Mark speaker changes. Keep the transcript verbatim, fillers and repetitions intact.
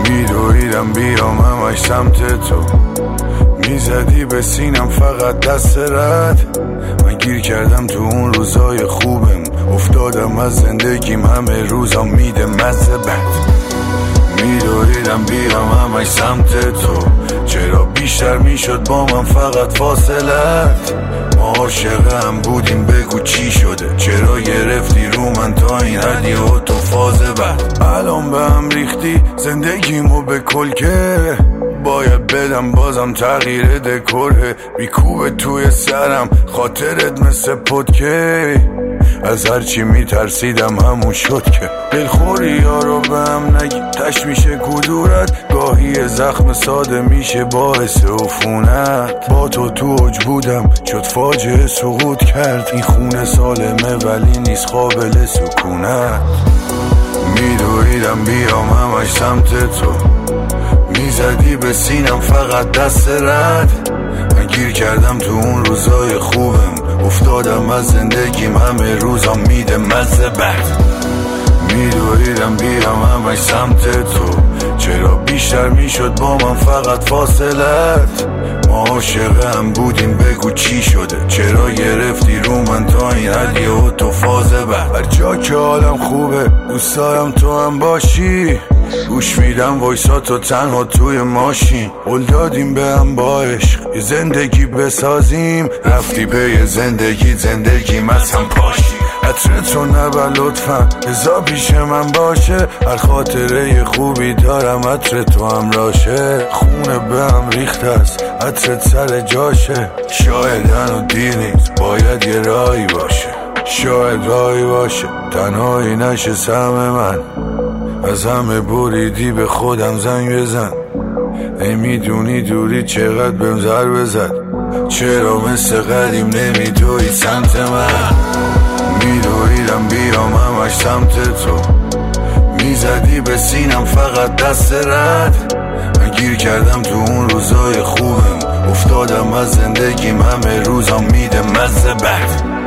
Speaker 1: میدویدم بیام همش سمت تو، میزدی به سینم فقط دست رد. من گیر کردم تو اون روزای خوبم، افتادم از زندگیم همه روزا میده مزه بد. میدویدم بیام همش سمت تو، چرا بیشتر میشد با من فقط فاصلت. ما عاشق هم بودیم بگو چی شده، چرا گرفتی رو من تا این حدی و تو فاز بعد. الان به هم ریختی زندگیمو به کلکه، باید بدم بازم تغییر دکوره. بیکوبه توی سرم خاطرت مثل پدکه، از هرچی میترسیدم همون شد که. دلخوری یارو به هم نگی تش میشه کدورت، گاهی زخم ساده میشه باعث عفونت. با تو تو اوج بودم شد فاجعه سقوط کرد، این خونه سالمه ولی نیست قابل سکونت. میدویدم بیام همش سمت تو، میزدی به سینم فقط دست رد. من گیر کردم تو اون روزای خوبم، افتادم از زندگیم همه روزا میده مزه بد. میدویدم بیام همش سمت تو، چرا بیشتر میشد با من فقط فاصلت. ما عاشق هم بودیم بگو چی شده، چرا گرفتی رو من تا این حدی و تو فاز بعد. هر جا که حالم خوبه دوست دارم تو هم باشی، گوش میدم وایساتو تنها توی ماشین. قول دادیم به هم با عشق یه زندگی بسازیم، رفتی به زندگی زندگیم از هم پاشی. عطرتو نبر لطفا ازا پیش من باشه، هر خاطره خوبی دارم عطر تو هم راشه. خونه به هم ریخت است عطرت سر جاشه، شاید هنو دیر نیست باید یه راهی باشه. شاید راهی باشه تنهایی نشه سهم من، از همه بریدی به خودم زنگ بزن. ای میدونی دوری چقدر بهم ضربه زد، چرا مثل قدیم نمیدوی سمت من. میدویدم بیام همش سمت تو، میزدی به سینم فقط دست رد. من گیر کردم تو اون روزای خوبم، افتادم از زندگیم همه روزا میده مزه بد.